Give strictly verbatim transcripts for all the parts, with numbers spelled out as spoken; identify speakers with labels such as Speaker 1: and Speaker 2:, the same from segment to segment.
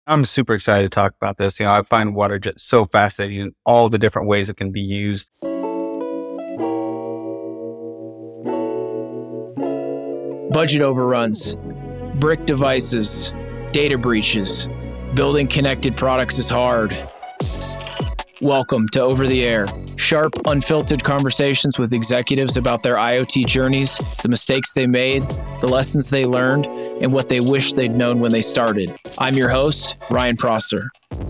Speaker 1: I'm super excited to talk about this. You know, I find water jet so fascinating in all the different ways it can be used.
Speaker 2: Budget overruns, brick devices, data breaches. Building connected products is hard. Welcome to Over the Air, sharp, unfiltered conversations with executives about their IoT journeys, the mistakes they made, the lessons they learned, and what they wish they'd known when they started. I'm your host, Ryan Prosser.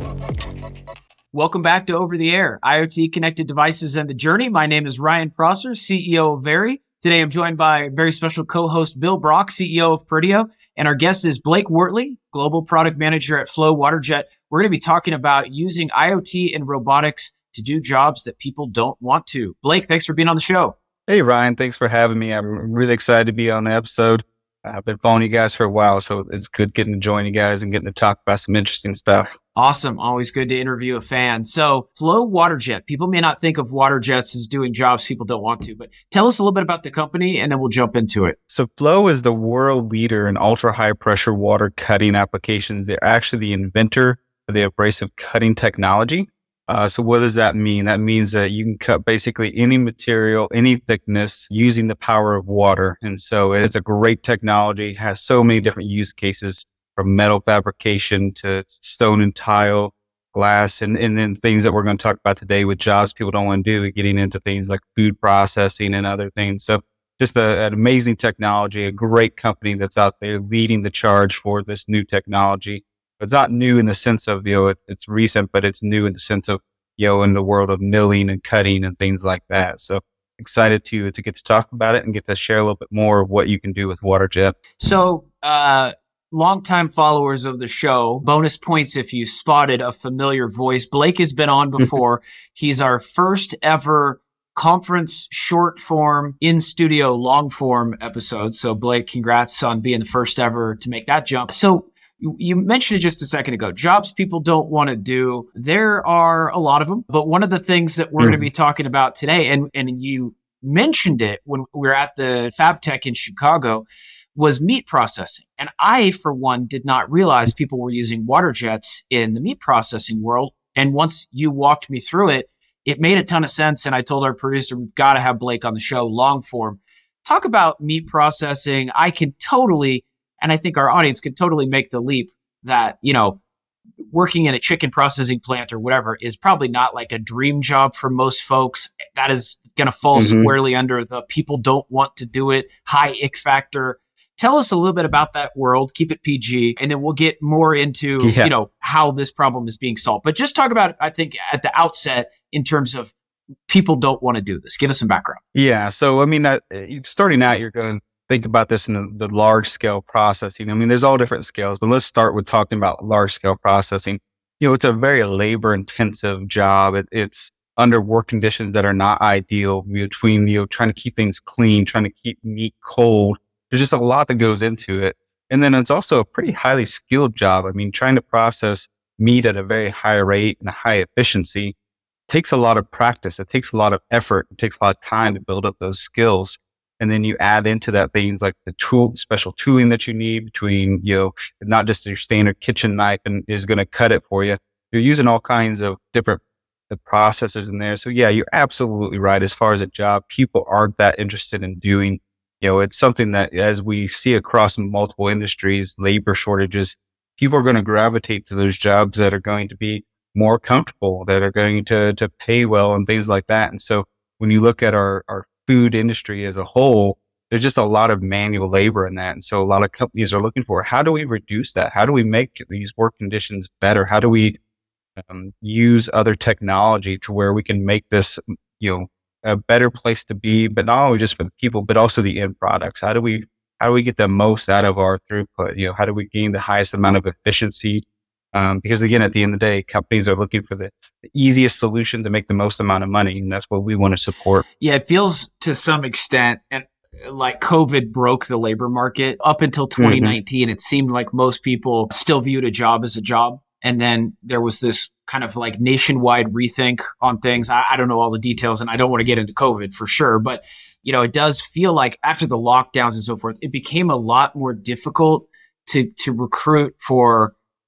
Speaker 2: Welcome back to Over the Air, IoT connected devices and the journey. My name is Ryan Prosser, C E O of Very. Today, I'm joined by a very special co-host, Bill Brock, C E O of Perdio. And our guest is Blake Wortley, Global Product Manager at Flow WaterJet. We're going to be talking about using IoT and robotics to do jobs that people don't want to. Blake, thanks for being on the show.
Speaker 1: Hey, Ryan, thanks for having me. I'm really excited to be on the episode. I've been following you guys for a while, so it's good getting to join you guys and getting to talk about some interesting stuff.
Speaker 2: Awesome. Always good to interview a fan. So Flow WaterJet, people may not think of water jets as doing jobs people don't want to, but tell us a little bit about the company and then we'll jump into it.
Speaker 1: So Flow is the world leader in ultra high pressure water cutting applications. They're actually the inventor of the abrasive cutting technology. Uh, so what does that mean? That means that you can cut basically any material, any thickness using the power of water. And so it's a great technology, has so many different use cases, from metal fabrication to stone and tile, glass, and, and then things that we're going to talk about today with jobs people don't want to do, getting into things like food processing and other things. So just a, an amazing technology, a great company that's out there leading the charge for this new technology. It's not new in the sense of, you know, it's, it's recent, but it's new in the sense of, you know, in the world of milling and cutting and things like that. So excited to to get to talk about it and get to share a little bit more of what you can do with WaterJet.
Speaker 2: So, uh, longtime followers of the show, bonus points if you spotted a familiar voice. Blake has been on before. He's our first ever conference short form in studio long form episode. So Blake, congrats on being the first ever to make that jump. So you, you mentioned it just a second ago, jobs people don't want to do. There are a lot of them, but one of the things that we're mm. going to be talking about today, and, and you mentioned it when we were at the FabTech in Chicago, was meat processing. And I, for one, did not realize people were using water jets in the meat processing world. And once you walked me through it, it made a ton of sense. And I told our producer, we've got to have Blake on the show, long form. Talk about meat processing. I can totally, and I think our audience can totally make the leap that, you know, working in a chicken processing plant or whatever is probably not like a dream job for most folks. That is going to fall mm-hmm. squarely under the people don't want to do it, high ick factor. Tell us a little bit about that world, keep it P G, and then we'll get more into, yeah. you know, how this problem is being solved. But just talk about it, I think, at the outset in terms of people don't want to do this. Give us some background.
Speaker 1: Yeah. So, I mean, uh, starting out, you're going to think about this in the, the large scale processing. I mean, there's all different scales, but let's start with talking about large scale processing. You know, it's a very labor intensive job. It, it's under work conditions that are not ideal between, you know, trying to keep things clean, trying to keep meat cold. There's just a lot that goes into it. And then it's also a pretty highly skilled job. I mean, trying to process meat at a very high rate and a high efficiency takes a lot of practice. It takes a lot of effort. It takes a lot of time to build up those skills. And then you add into that things like the tool, special tooling that you need between, you know, not just your standard kitchen knife and is going to cut it for you. You're using all kinds of different the processes in there. So yeah, you're absolutely right. As far as a job, people aren't that interested in doing. You know, it's something that as we see across multiple industries, labor shortages, people are going to gravitate to those jobs that are going to be more comfortable, that are going to, to pay well and things like that. And so when you look at our, our food industry as a whole, there's just a lot of manual labor in that. And so a lot of companies are looking for, how do we reduce that? How do we make these work conditions better? How do we um, use other technology to where we can make this, you know, a better place to be, but not only just for the people, but also the end products. How do we, how do we get the most out of our throughput? You know, how do we gain the highest amount of efficiency? Um, because again, at the end of the day, companies are looking for the, the easiest solution to make the most amount of money. And that's what we want to support.
Speaker 2: Yeah. It feels to some extent, and like COVID broke the labor market up until twenty nineteen. Mm-hmm. It seemed like most people still viewed a job as a job. And then there was this kind of like nationwide rethink on things. I, I don't know all the details and I don't want to get into COVID for sure, but you know, it does feel like after the lockdowns and so forth, it became a lot more difficult to, to recruit for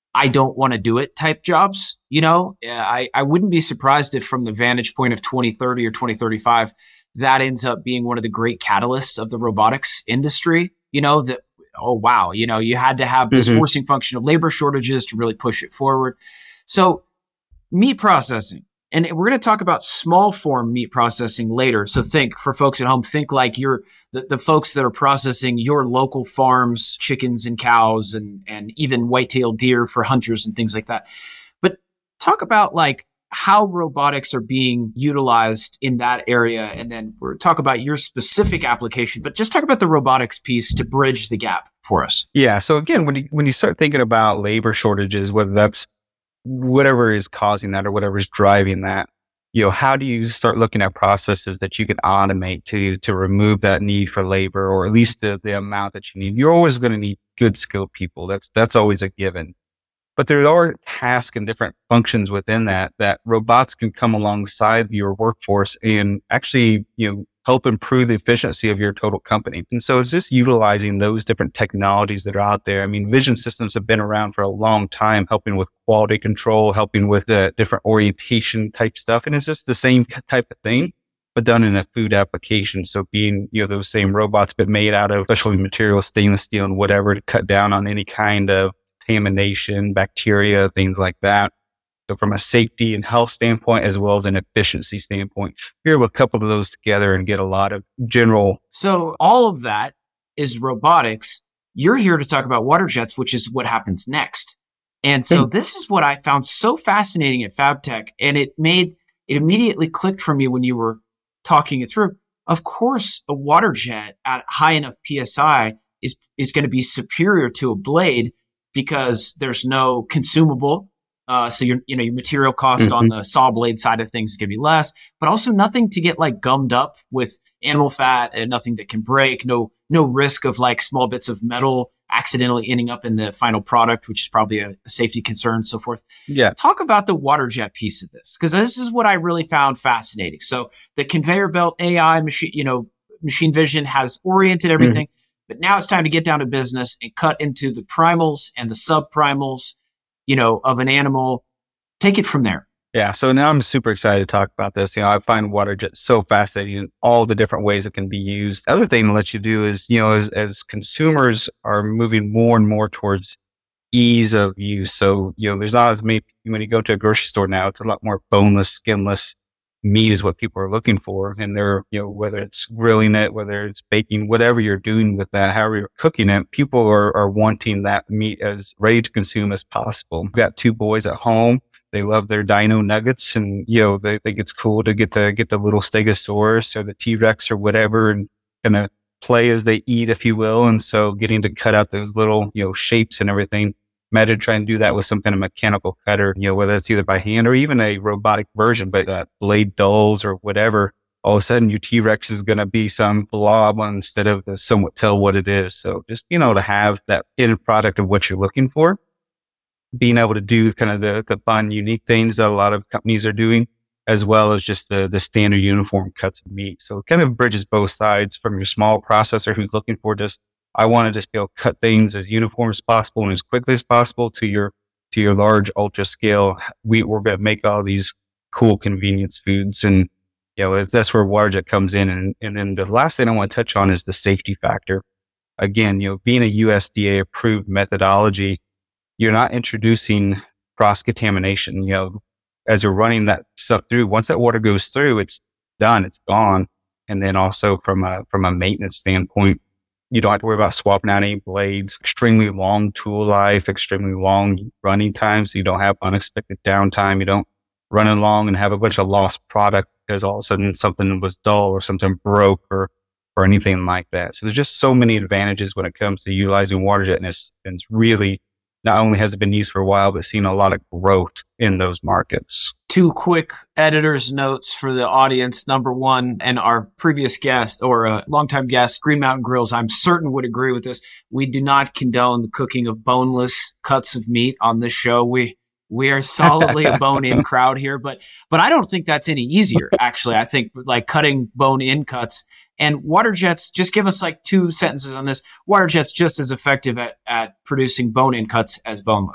Speaker 2: I don't want to do it type jobs. You know, I, I wouldn't be surprised if from the vantage point of twenty thirty or twenty thirty-five, that ends up being one of the great catalysts of the robotics industry. You know, that, oh, wow, you know, you had to have this
Speaker 1: Mhm.
Speaker 2: forcing function of labor shortages to really push it forward. So meat processing. And we're going to talk about small form meat processing later. So think, for folks at home, think like you're the, the folks that are processing your local farms, chickens and cows, and, and even white-tailed deer for hunters and things like that. But talk about like how robotics are being utilized in that area. And then we'll talk about your specific application, but just talk about the robotics piece to bridge the gap for us.
Speaker 1: Yeah. So again, when you when you start thinking about labor shortages, whether that's whatever is causing that or whatever is driving that, you know, how do you start looking at processes that you can automate to to remove that need for labor, or at least the, the amount that you need? You're always going to need good skilled people. That's that's always a given. But there are tasks and different functions within that that robots can come alongside your workforce and actually, you know, help improve the efficiency of your total company. And so it's just utilizing those different technologies that are out there. I mean, vision systems have been around for a long time, helping with quality control, helping with the different orientation type stuff. And it's just the same type of thing, but done in a food application. So being, you know, those same robots, but made out of specialty materials, stainless steel and whatever, to cut down on any kind of contamination, bacteria, things like that. So from a safety and health standpoint, as well as an efficiency standpoint, you're able to couple those together and get a lot of general.
Speaker 2: So all of that is robotics. You're here to talk about water jets, which is what happens next. And so this is what I found so fascinating at FabTech. And it made, it immediately clicked for me when you were talking it through. Of course, a water jet at high enough P S I is, is going to be superior to a blade because there's no consumable. Uh, so your, you know, your material cost
Speaker 1: Mm-hmm.
Speaker 2: on the saw blade side of things is going to be less, but also nothing to get like gummed up with animal fat and nothing that can break. No, no risk of like small bits of metal accidentally ending up in the final product, which is probably a, a safety concern and so forth.
Speaker 1: Yeah.
Speaker 2: Talk about the water jet piece of this, because this is what I really found fascinating. So the conveyor belt A I machine, you know, machine vision has oriented everything, mm-hmm. but now it's time to get down to business and cut into the primals and the subprimals, you know, of an animal. Take it from there.
Speaker 1: Yeah. So now I'm super excited to talk about this. You know, I find water jets so fascinating in all the different ways it can be used. The other thing to let you do is, you know, as, as consumers are moving more and more towards ease of use. So, you know, there's not as many, when you go to a grocery store now, it's a lot more boneless, skinless meat is what people are looking for. And they're, you know, whether it's grilling it, whether it's baking, whatever you're doing with that, however you're cooking it, people are, are wanting that meat as ready to consume as possible. I've got two boys at home. They love their dino nuggets, and, you know, they think it's cool to get the, get the little Stegosaurus or the T-Rex or whatever and kind of play as they eat, if you will. And so getting to cut out those little, you know, shapes and everything. Imagine trying to do that with some kind of mechanical cutter, you know, whether it's either by hand or even a robotic version, but uh, blade dulls or whatever. All of a sudden your T-Rex is going to be some blob instead of the somewhat tell what it is. So just, you know, to have that end product of what you're looking for, being able to do kind of the, the fun, unique things that a lot of companies are doing, as well as just the, the standard uniform cuts of meat. So it kind of bridges both sides from your small processor who's looking for just, I want to just be able to cut things as uniform as possible and as quickly as possible, to your, to your large ultra scale. We, we're going to make all these cool convenience foods. And, you know, it's, that's where WaterJet comes in. And, and then the last thing I want to touch on is the safety factor. Again, you know, being a U S D A approved methodology, you're not introducing cross contamination. You know, as you're running that stuff through, once that water goes through, it's done, it's gone. And then also from a, from a maintenance standpoint, you don't have to worry about swapping out any blades, extremely long tool life, extremely long running time. So you don't have unexpected downtime. You don't run along and have a bunch of lost product because all of a sudden something was dull or something broke or, or anything like that. So there's just so many advantages when it comes to utilizing WaterJet, and it's, and it's really, not only has it been used for a while, but seen a lot of growth in those markets.
Speaker 2: Two quick editor's notes for the audience. Number one, and our previous guest or a longtime guest, Green Mountain Grills, I'm certain would agree with this. We do not condone the cooking of boneless cuts of meat on this show. We we are solidly a bone-in crowd here, but but I don't think that's any easier. Actually, I think like cutting bone-in cuts. And WaterJet's, just give us like two sentences on this. WaterJet's just as effective at, at producing bone-in cuts as boneless.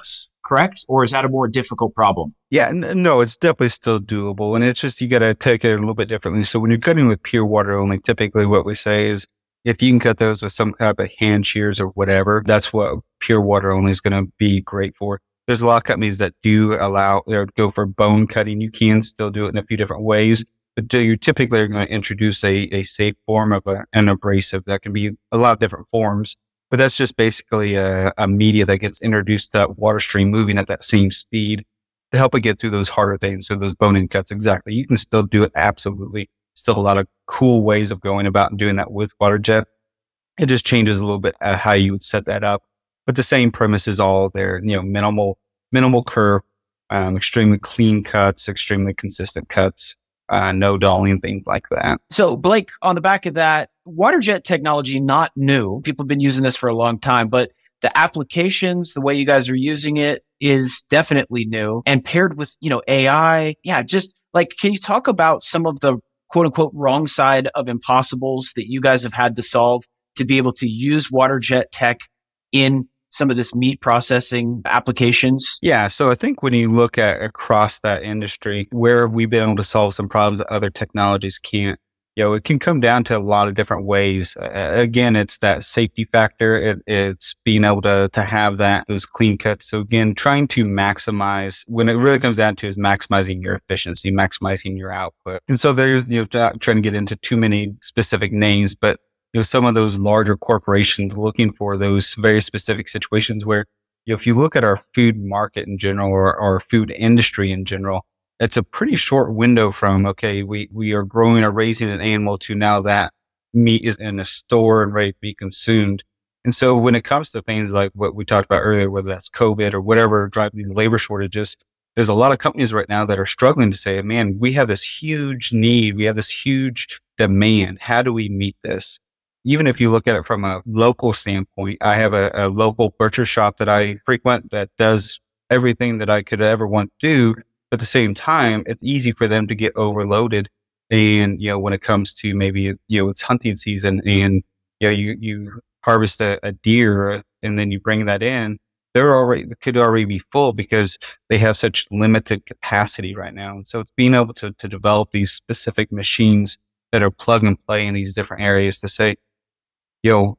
Speaker 2: correct? Or is that a more difficult problem?
Speaker 1: Yeah, n- no, it's definitely still doable. And it's just, you got to take it a little bit differently. So when you're cutting with pure water only, typically what we say is if you can cut those with some type of hand shears or whatever, that's what pure water only is going to be great for. There's a lot of companies that do allow or go for bone cutting. You can still do it in a few different ways, but do you typically are going to introduce a, a safe form of a, an abrasive that can be a lot of different forms. But that's just basically a, a media that gets introduced to that water stream moving at that same speed to help it get through those harder things. So those bone in cuts, exactly. You can still do it. Absolutely. Still a lot of cool ways of going about and doing that with water jet. It just changes a little bit uh, how you would set that up. But the same premise is all there, you know, minimal, minimal curve, um, extremely clean cuts, extremely consistent cuts, uh, no dolling, things like that.
Speaker 2: So, Blake, on the back of that, water jet technology, not new. People have been using this for a long time, but the applications, the way you guys are using it is definitely new and paired with, you know, A I. Yeah, just like, can you talk about some of the quote unquote wrong side of impossibles that you guys have had to solve to be able to use water jet tech in some of this meat processing applications?
Speaker 1: Yeah. So I think when you look at across that industry, where we've been able to solve some problems that other technologies can't, you know, it can come down to a lot of different ways. Uh, again, it's that safety factor. It, it's being able to, to have that, those clean cuts. So again, trying to maximize, when it really comes down to is maximizing your efficiency, maximizing your output. And so there's, you know, not trying to get into too many specific names, but you know, some of those larger corporations looking for those very specific situations where, you know, if you look at our food market in general or our food industry in general, it's a pretty short window from, okay, we, we are growing or raising an animal to now that meat is in a store and ready to be consumed. And so when it comes to things like what we talked about earlier, whether that's COVID or whatever driving these labor shortages, there's a lot of companies right now that are struggling to say, man, we have this huge need. We have this huge demand. How do we meet this? Even if you look at it from a local standpoint, I have a, a local butcher shop that I frequent that does everything that I could ever want to do. But at the same time, it's easy for them to get overloaded. And, you know, when it comes to maybe, you know, it's hunting season and, you know, you, you harvest a, a deer and then you bring that in, they're already, could already be full because they have such limited capacity right now. And so it's being able to, to develop these specific machines that are plug and play in these different areas to say, you know,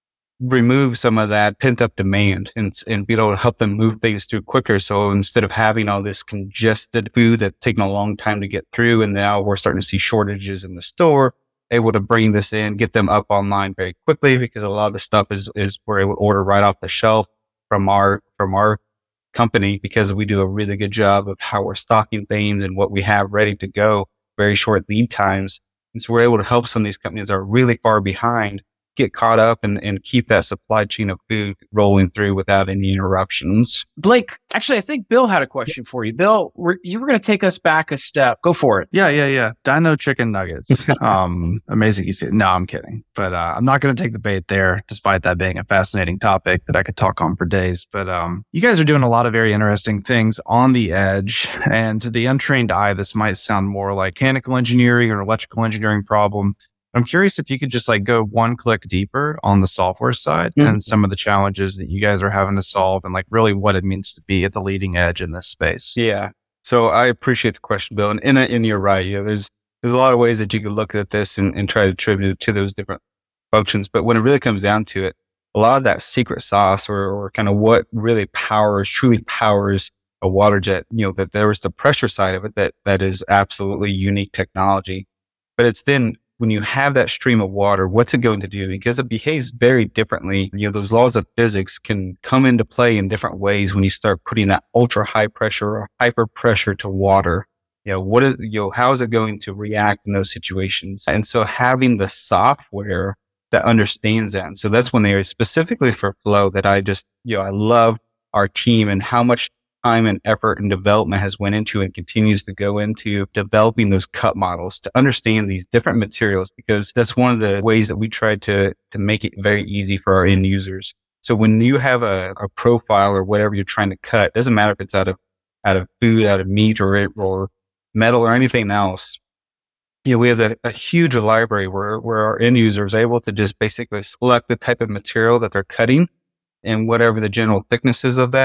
Speaker 1: remove some of that pent up demand and, and be able to help them move things through quicker. So instead of having all this congested food that's taking a long time to get through, and now we're starting to see shortages in the store, able to bring this in, get them up online very quickly because a lot of the stuff is, is we're able to order right off the shelf from our, from our company because we do a really good job of how we're stocking things and what we have ready to go, very short lead times. And so we're able to help some of these companies that are really far behind get caught up and, and keep that supply chain of food rolling through without any interruptions.
Speaker 2: Blake, actually, I think Bill had a question for you. Bill, we're, you were going to take us back a step. Go for it.
Speaker 3: Yeah, yeah, yeah. Dino chicken nuggets. um, amazing. You see, no, I'm kidding. But uh, I'm not going to take the bait there, despite that being a fascinating topic that I could talk on for days. But um, you guys are doing a lot of very interesting things on the edge. And to the untrained eye, this might sound more like mechanical engineering or electrical engineering problem. I'm curious if you could just like go one click deeper on the software side mm-hmm. and some of the challenges that you guys are having to solve and like really what it means to be at the leading edge in this space.
Speaker 1: Yeah. So I appreciate the question, Bill. And, and, and you're right. You know, there's, there's a lot of ways that you could look at this and, and try to attribute it to those different functions. But when it really comes down to it, a lot of that secret sauce or, or kind of what really powers, truly powers a water jet, you know, that there is the pressure side of it that, that is absolutely unique technology. But it's then, when you have that stream of water, what's it going to do? Because it behaves very differently. You know, those laws of physics can come into play in different ways when you start putting that ultra high pressure or hyper pressure to water. You know, what is, you know, how is it going to react in those situations? And so having the software that understands that. And so that's one area specifically for flow that I just, you know, I love our team and how much time and effort and development has went into and continues to go into developing those cut models to understand these different materials, because that's one of the ways that we try to, to make it very easy for our end users. So when you have a, a profile or whatever you're trying to cut, it doesn't matter if it's out of, out of food, out of meat or, or metal or anything else. You know, we have a, a huge library where, where our end user is able to just basically select the type of material that they're cutting and whatever the general thickness is of that.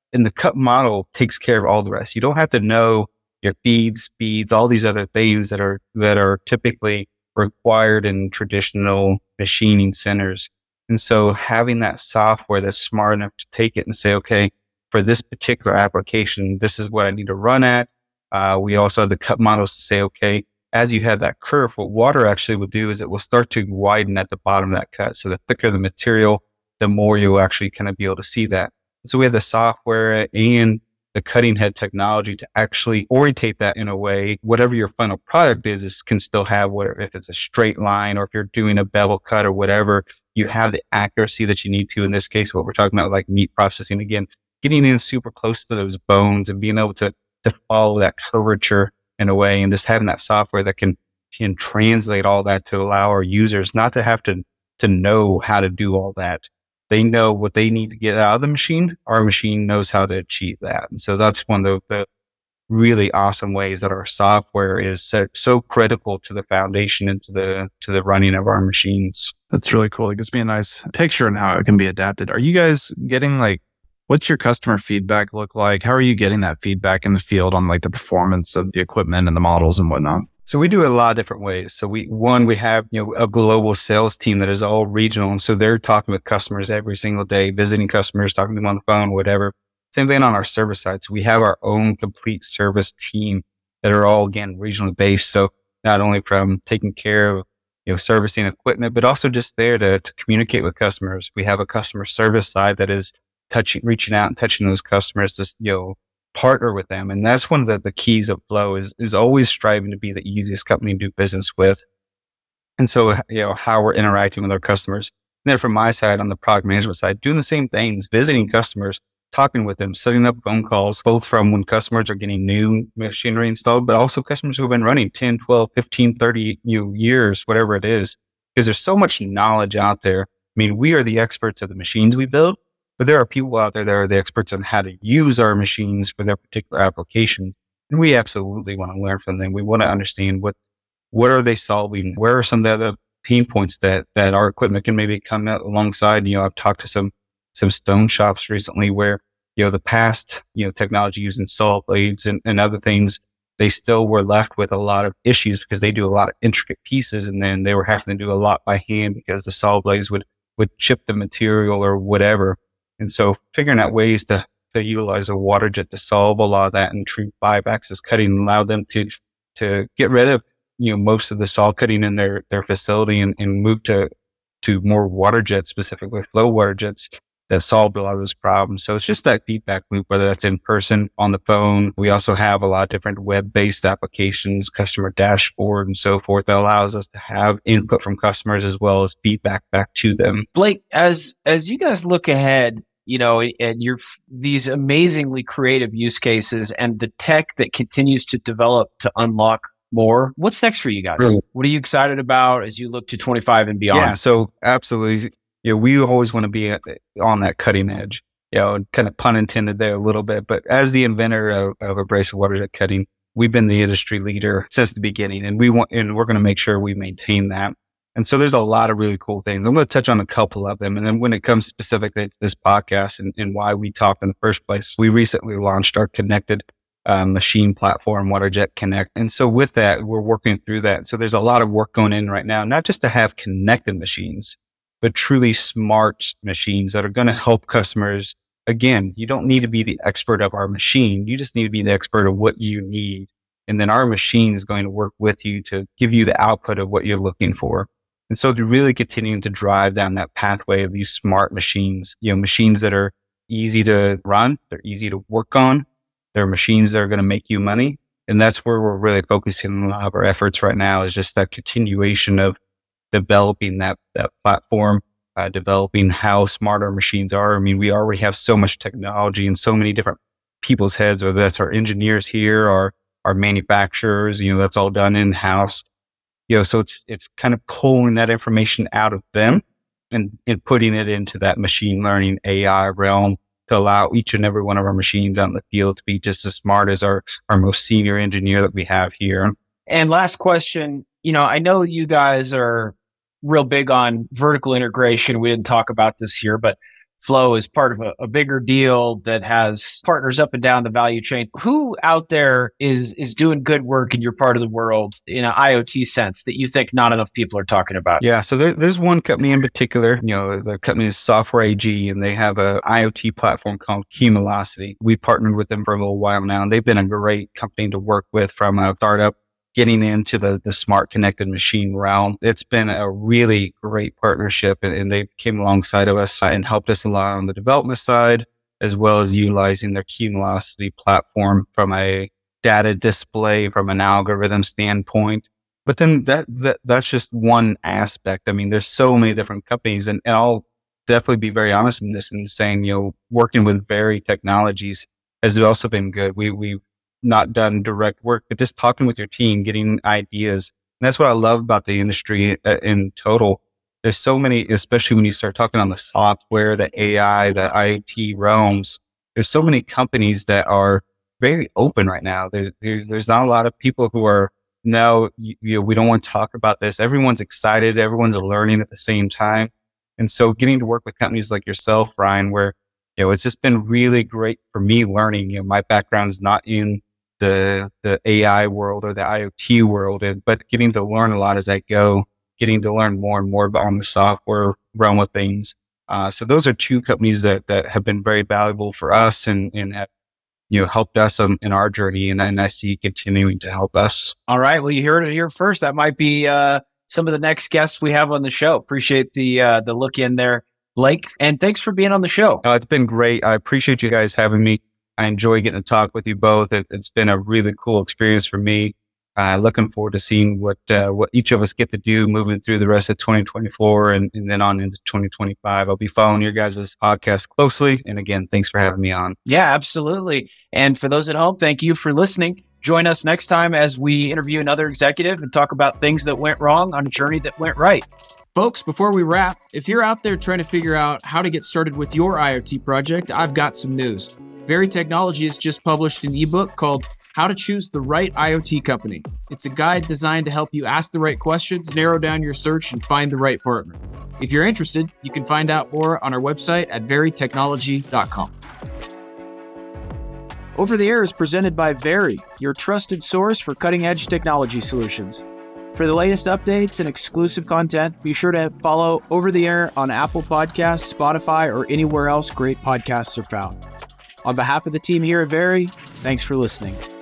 Speaker 1: and the cut model takes care of all the rest. You don't have to know your feeds, speeds, all these other things that are, that are typically required in traditional machining centers. And so having that software that's smart enough to take it and say, okay, for this particular application, this is what I need to run at. Uh, we also have the cut models to say, okay, as you have that curve, what water actually will do is it will start to widen at the bottom of that cut. So the thicker the material, the more you'll actually kind of be able to see that. And so we have the software and the cutting head technology to actually orientate that in a way, whatever your final product is, is can still have, whatever, if it's a straight line or if you're doing a bevel cut or whatever, you have the accuracy that you need to. In this case, what we're talking about, like meat processing, again, getting in super close to those bones and being able to, to follow that curvature in a way, and just having that software that can, can translate all that to allow our users not to have to, to know how to do all that. They know what they need to get out of the machine. Our machine knows how to achieve that. And so that's one of the, the really awesome ways that our software is so, so critical to the foundation and to the, to the running of our machines.
Speaker 3: That's really cool. It gives me a nice picture on how it can be adapted. Are you guys getting like, what's your customer feedback look like? How are you getting that feedback in the field on like the performance of the equipment and the models and whatnot?
Speaker 1: So we do it a lot of different ways. So we, one, we have, you know, a global sales team that is all regional. And so they're talking with customers every single day, visiting customers, talking to them on the phone, whatever. Same thing on our service side. So we have our own complete service team that are all, again, regionally based. So not only from taking care of, you know, servicing equipment, but also just there to, to communicate with customers. We have a customer service side that is touching, reaching out and touching those customers to, you know, partner with them. And that's one of the, the keys of Flow is, is always striving to be the easiest company to do business with. And so, you know, how we're interacting with our customers. And then from my side, on the product management side, doing the same things, visiting customers, talking with them, setting up phone calls, both from when customers are getting new machinery installed, but also customers who have been running ten, twelve, fifteen, thirty you know, years, whatever it is, because there's so much knowledge out there. I mean, we are the experts of the machines we build, but there are people out there that are the experts on how to use our machines for their particular application. And we absolutely want to learn from them. We want to understand what, what are they solving? Where are some of the other pain points that, that our equipment can maybe come out alongside? You know, I've talked to some, some stone shops recently where, you know, the past, you know, technology using saw blades and, and other things, they still were left with a lot of issues because they do a lot of intricate pieces. And then they were having to do a lot by hand because the saw blades would, would chip the material or whatever. And so figuring out ways to, to utilize a water jet to solve a lot of that and true five axis cutting allowed them to, to get rid of, you know, most of the saw cutting in their, their facility and, and move to, to more water jets, specifically flow water jets that solved a lot of those problems. So it's just that feedback loop, whether that's in person, on the phone. We also have a lot of different web-based applications, customer dashboard and so forth that allows us to have input from customers as well as feedback back to them.
Speaker 2: Blake, as, as you guys look ahead, you know, and you're these amazingly creative use cases and the tech that continues to develop to unlock more, what's next for you guys? Really? What are you excited about as you look to twenty-five and beyond?
Speaker 1: Yeah, so absolutely. You know, we always want to be at, on that cutting edge, you know, kind of pun intended there a little bit. But as the inventor of, of abrasive water jet cutting, we've been the industry leader since the beginning, and we want, and we're going to make sure we maintain that. And so there's a lot of really cool things. I'm going to touch on a couple of them. And then when it comes specifically to this podcast and, and why we talked in the first place, we recently launched our connected um, machine platform, WaterJet Connect. And so with that, we're working through that. So there's a lot of work going in right now, not just to have connected machines, but truly smart machines that are going to help customers. Again, you don't need to be the expert of our machine. You just need to be the expert of what you need. And then our machine is going to work with you to give you the output of what you're looking for. And so to really continue to drive down that pathway of these smart machines, you know, machines that are easy to run, they're easy to work on, they're machines that are going to make you money. And that's where we're really focusing on a lot of our efforts right now, is just that continuation of developing that, that platform, uh, developing how smart our machines are. I mean, we already have so much technology in so many different people's heads, whether that's our engineers here or our manufacturers, you know, that's all done in house. You know, so it's, it's kind of pulling that information out of them and, and putting it into that machine learning A I realm to allow each and every one of our machines out in the field to be just as smart as our, our most senior engineer that we have here.
Speaker 2: And last question, you know, I know you guys are real big on vertical integration. We didn't talk about this here, but Flow is part of a, a bigger deal that has partners up and down the value chain. Who out there is is doing good work in your part of the world in an IoT sense that you think not enough people are talking about?
Speaker 1: Yeah, so there, there's one company in particular. You know, the company is Software A G, and they have a IoT platform called Cumulocity. We partnered with them for a little while now, and they've been a great company to work with from a startup getting into the, the smart connected machine realm. It's been a really great partnership, and, and they came alongside of us and helped us a lot on the development side, as well as utilizing their Cumulocity platform from a data display, from an algorithm standpoint. But then that, that that's just one aspect. I mean, there's so many different companies, and, and I'll definitely be very honest in this and saying, you know, working with Very Technologies has also been good. We, we've not done direct work, but just talking with your team, getting ideas. And that's what I love about the industry in total. There's so many, especially when you start talking on the software, the A I, the IoT realms, there's so many companies that are very open right now. There, there, there's not a lot of people who are, no, you, you know, we don't want to talk about this. Everyone's excited. Everyone's learning at the same time. And so getting to work with companies like yourself, Ryan, where, you know, it's just been really great for me learning. You know, my background is not in the the A I world or the IoT world, but getting to learn a lot as I go, getting to learn more and more about on the software realm of things. Uh, so those are two companies that that have been very valuable for us and, and have, you know, helped us um, in our journey, and, and I see continuing to help us.
Speaker 2: All right. Well, you heard it here first. That might be uh, some of the next guests we have on the show. Appreciate the uh, the look in there, Blake, and thanks for being on the show.
Speaker 1: Uh, it's been great. I appreciate you guys having me. I enjoy getting to talk with you both. It, it's been a really cool experience for me. Uh, looking forward to seeing what uh, what each of us get to do moving through the rest of twenty twenty-four and, and then on into twenty twenty-five. I'll be following your guys' podcast closely. And again, thanks for having me on.
Speaker 2: Yeah, absolutely. And for those at home, thank you for listening. Join us next time as we interview another executive and talk about things that went wrong on a journey that went right. Folks, before we wrap, if you're out there trying to figure out how to get started with your IoT project, I've got some news. Very Technology has just published an ebook called How to Choose the Right IoT Company. It's a guide designed to help you ask the right questions, narrow down your search, and find the right partner. If you're interested, you can find out more on our website at very technology dot com. Over the Air is presented by Very, your trusted source for cutting-edge technology solutions. For the latest updates and exclusive content, be sure to follow Over the Air on Apple Podcasts, Spotify, or anywhere else great podcasts are found. On behalf of the team here at Very, thanks for listening.